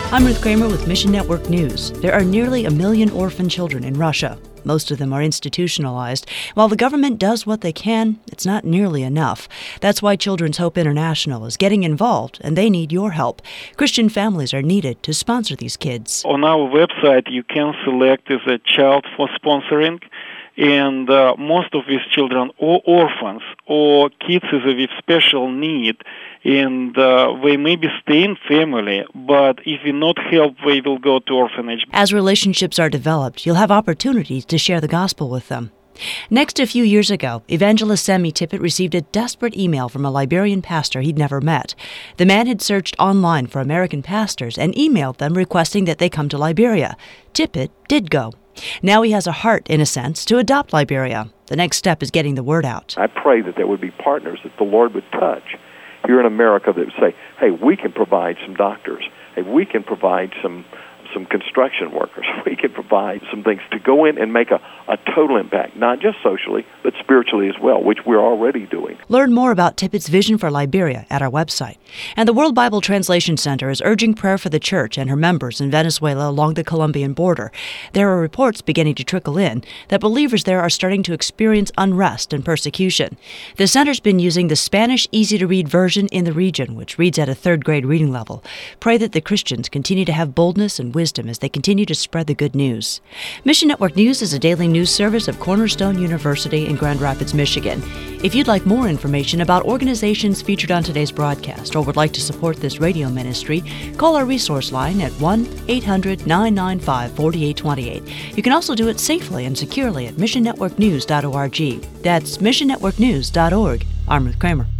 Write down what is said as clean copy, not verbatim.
I'm Ruth Kramer with Mission Network News. There are nearly 1 million orphan children in Russia. Most of them are institutionalized. While the government does what they can, it's not nearly enough. That's why Children's Hope International is getting involved, and they need your help. Christian families are needed to sponsor these kids. On our website, you can select as a child for sponsoring, and most of these children are orphans or kids with special need, and they may be staying family, but if we not help, they will go to orphanage. As relationships are developed, you'll have opportunities to share the gospel with them. Next, a few years ago, evangelist Sammy Tippett received a desperate email from a Liberian pastor he'd never met. The man had searched online for American pastors and emailed them requesting that they come to Liberia. Tippett did go. Now he has a heart, in a sense, to adopt Liberia. The next step is getting the word out. I pray that there would be partners that the Lord would touch here in America that would say, hey, we can provide some doctors. Hey, we can provide some construction workers. We can provide some things to go in and make a total impact, not just socially, but spiritually as well, which we're already doing. Learn more about Tippett's vision for Liberia at our website. And the World Bible Translation Center is urging prayer for the church and her members in Venezuela along the Colombian border. There are reports beginning to trickle in that believers there are starting to experience unrest and persecution. The center's been using the Spanish easy-to-read version in the region, which reads at a third-grade reading level. Pray that the Christians continue to have boldness and wisdom as they continue to spread the good news. Mission Network News is a daily news service of Cornerstone University in Grand Rapids, Michigan. If you'd like more information about organizations featured on today's broadcast or would like to support this radio ministry, call our resource line at 1-800-995-4828. You can also do it safely and securely at missionnetworknews.org. That's missionnetworknews.org. I'm Ruth Kramer.